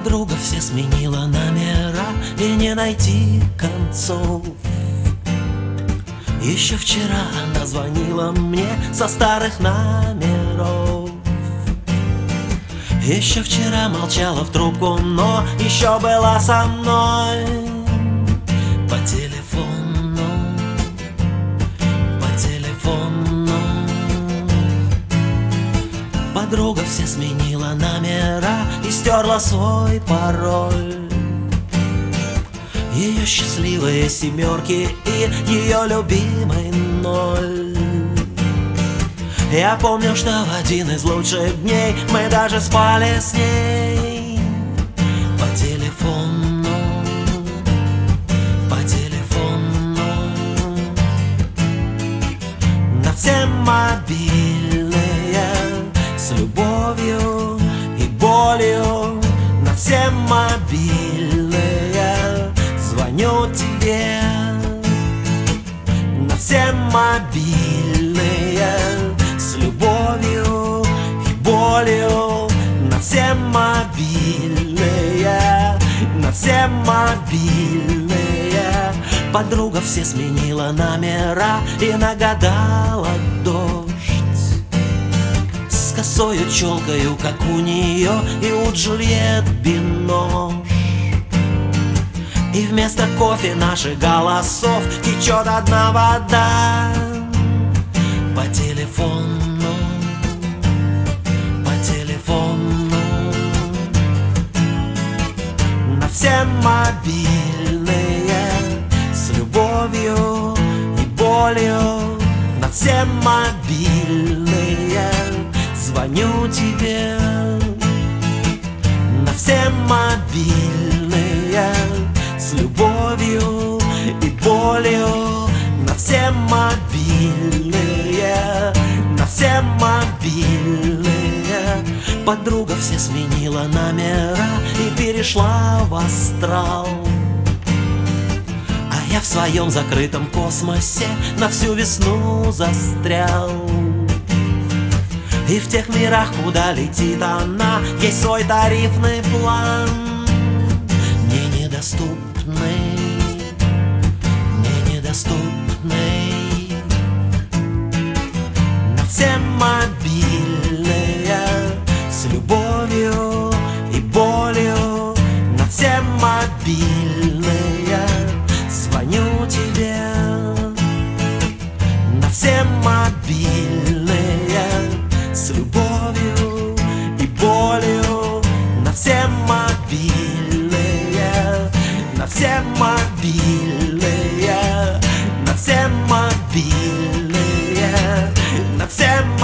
Подруга все сменила номера, и не найти концов. Еще вчера она звонила мне со старых номеров. Еще вчера молчала в трубку, но еще была со мной по телефону, по телефону. Подруга все сменила номера и стерла свой пароль. Ее счастливые семерки и ее любимый ноль. Я помню, что в один из лучших дней мы даже спали с ней по телефону, по телефону. На все мобильные, с любовью и болью. На все мобильные звоню тебе. На все мобильные, с любовью и болью. На все мобильные, на все мобильные. Подруга все сменила номера и нагадала дождь с косою челкою, как у нее и у Джульет Бинош. И вместо кофе наших голосов течет одна вода по телефону, по телефону. На все мобильные, с любовью и болью. На все мобильные звоню тебе. На все мобильные, с любовью и болью. На все мобильные, на все мобильные. Подруга все сменила номера и перешла в астрал. А я в своем закрытом космосе на всю весну застрял. И в тех мирах, куда летит она, есть свой тарифный план, мне недоступный, мне недоступный. На все мобильные, с любовью и болью. На все мобильные звоню тебе. На все мобильные, с любовью и болью. На все мобильные, на все мобильные. На все мобильные, на все